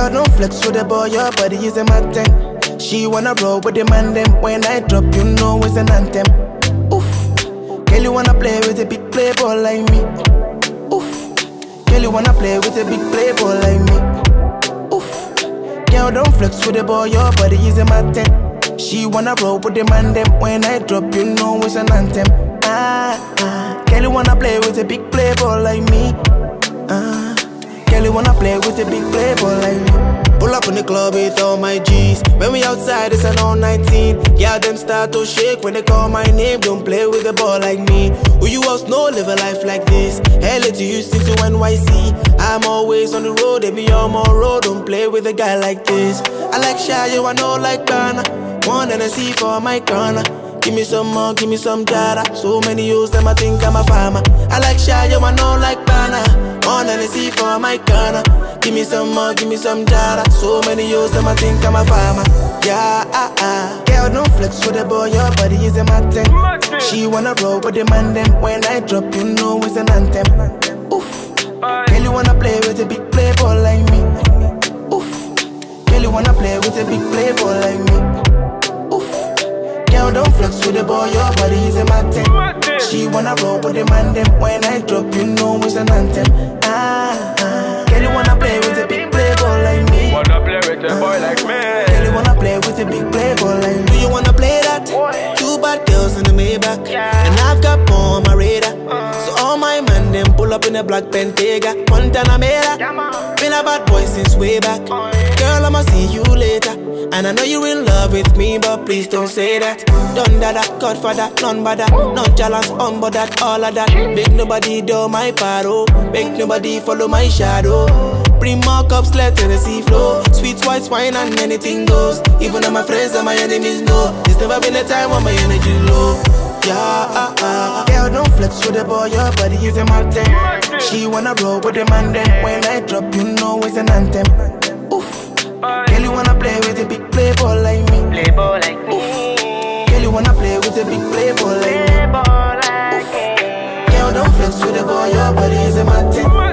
Girl, don't flex with the boy, your body is a matten. She wanna roll with the man them. When I drop, you know it's an anthem. Oof. Girl, you wanna play with a big playboy like me. Oof. Girl, you wanna play with a big playboy like me. Oof. Girl, don't flex with the boy, your body is a matten. She wanna roll with the man them. When I drop, you know it's an anthem. Girl, you wanna play with a big playboy like me. Girl, you wanna play with a big playboy like me. Pull up in the club with all my G's. When we outside, it's an all 19. Yeah, them start to shake when they call my name. Don't play with a ball like me. Who you else know live a life like this? LA to Houston to NYC. I'm always on the road, they be on my road. Don't play with a guy like this. I like shy, you I know like Ghana. One and I see for my corner. Give me some more, give me some jara. So many use them, I think I'm a farmer. I like shy, you I know like Ghana. One and I see for my corner. Give me some more, give me some jara. So many use them, I think I'm a farmer. Yeah, Girl, don't flex with the boy, your body is a matten. She wanna roll with the man them. When I drop, you know it's an anthem. Oof. Girl, you wanna play with a big playboy like me. Oof. Girl, you wanna play with a big playboy like me. Oof. Girl, don't flex with the boy, your body is a matten. She wanna roll with the man them. When I drop, you know it's an anthem. Girl, you wanna play with a big playboy like me. Wanna play with a boy like me. Girl, you wanna play with a big playboy like me. Do you wanna play that? Two bad girls in the Maybach, and I've got more on my radar. So all my men them pull up in a black Bentayga, Montana Mera. Been a bad boy since way back. Girl, I'ma see you later. And I know you in love with me, but please don't say that. Done that, Godfather, none but that. Nonchalance, but that, all of that. Make nobody do my paro. Make nobody follow my shadow. Bring more cups, let the sea flow. Sweet white wine and anything goes. Even though my friends and my enemies know. There's never been a time when my energy low. Yeah, Girl, don't flex with the boy, your body is a matten. She wanna roll with the man then. When I drop, you know it's an anthem. Oof. Girl, you wanna play with a big playboy like me. Playboy like me. Oof. Girl, you wanna play with a big playboy like me. Oof. Girl, don't flex with the boy, your body is a matten.